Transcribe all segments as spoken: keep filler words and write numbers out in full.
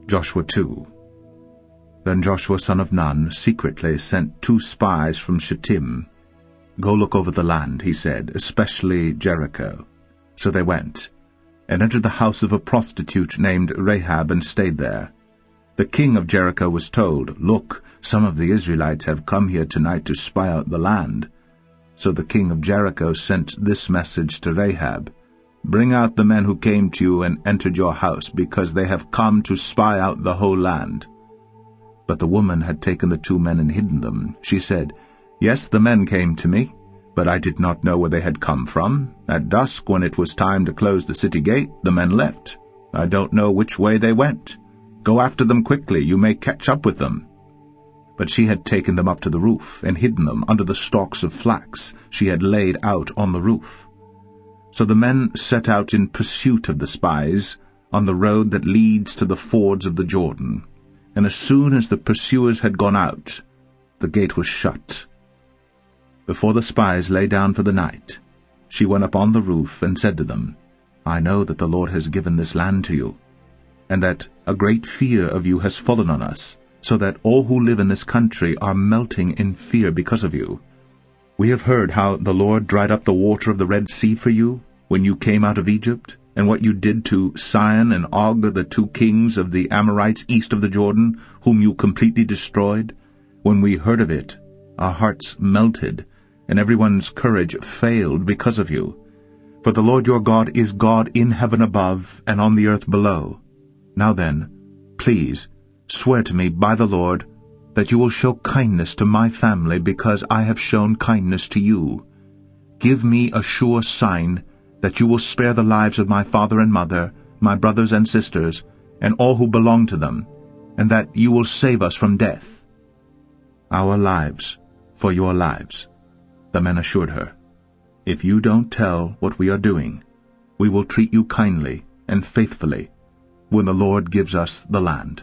Joshua two. Then Joshua son of Nun secretly sent two spies from Shittim. "Go look over the land," he said, "especially Jericho." So they went, and entered the house of a prostitute named Rahab, and stayed there. The king of Jericho was told, "Look, some of the Israelites have come here tonight to spy out the land." So the king of Jericho sent this message to Rahab, "Bring out the men who came to you and entered your house, because they have come to spy out the whole land." But the woman had taken the two men and hidden them. She said, "Yes, the men came to me, but I did not know where they had come from. At dusk, when it was time to close the city gate, the men left. I don't know which way they went. Go after them quickly, you may catch up with them." But she had taken them up to the roof, and hidden them under the stalks of flax she had laid out on the roof. So the men set out in pursuit of the spies on the road that leads to the fords of the Jordan. And as soon as the pursuers had gone out, the gate was shut. Before the spies lay down for the night, she went up on the roof and said to them, "I know that the Lord has given this land to you, and that a great fear of you has fallen on us, so that all who live in this country are melting in fear because of you. We have heard how the Lord dried up the water of the Red Sea for you when you came out of Egypt, and what you did to Sihon and Og, the two kings of the Amorites east of the Jordan, whom you completely destroyed. When we heard of it, our hearts melted, and everyone's courage failed because of you. For the Lord your God is God in heaven above and on the earth below. Now then, please, swear to me by the Lord that you will show kindness to my family because I have shown kindness to you. Give me a sure sign that you will spare the lives of my father and mother, my brothers and sisters, and all who belong to them, and that you will save us from death." "Our lives for your lives," the men assured her. "If you don't tell what we are doing, we will treat you kindly and faithfully when the Lord gives us the land."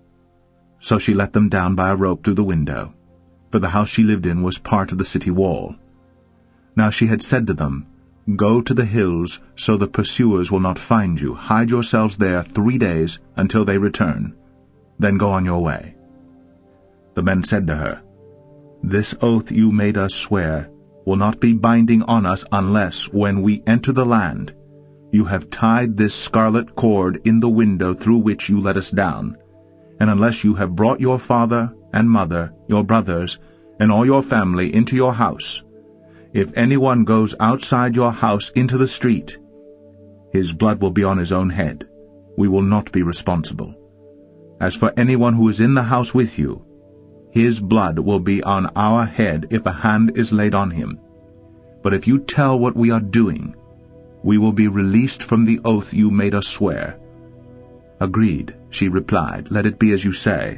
So she let them down by a rope through the window, for the house she lived in was part of the city wall. Now she had said to them, "Go to the hills, so the pursuers will not find you. Hide yourselves there three days until they return. Then go on your way." The men said to her, "This oath you made us swear will not be binding on us unless, when we enter the land, you have tied this scarlet cord in the window through which you let us down, and unless you have brought your father and mother, your brothers, and all your family into your house. If anyone goes outside your house into the street, his blood will be on his own head. We will not be responsible. As for anyone who is in the house with you, his blood will be on our head if a hand is laid on him. But if you tell what we are doing, we will be released from the oath you made us swear." "Agreed," she replied, "let it be as you say."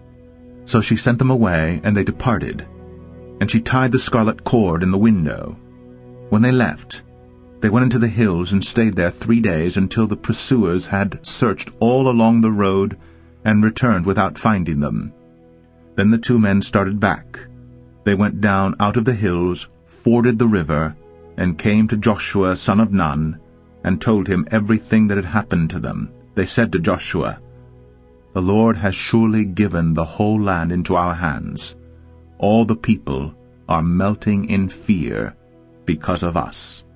So she sent them away, and they departed, and she tied the scarlet cord in the window. When they left, they went into the hills and stayed there three days until the pursuers had searched all along the road and returned without finding them. Then the two men started back. They went down out of the hills, forded the river, and came to Joshua son of Nun, and told him everything that had happened to them. They said to Joshua, "The Lord has surely given the whole land into our hands. All the people are melting in fear because of us."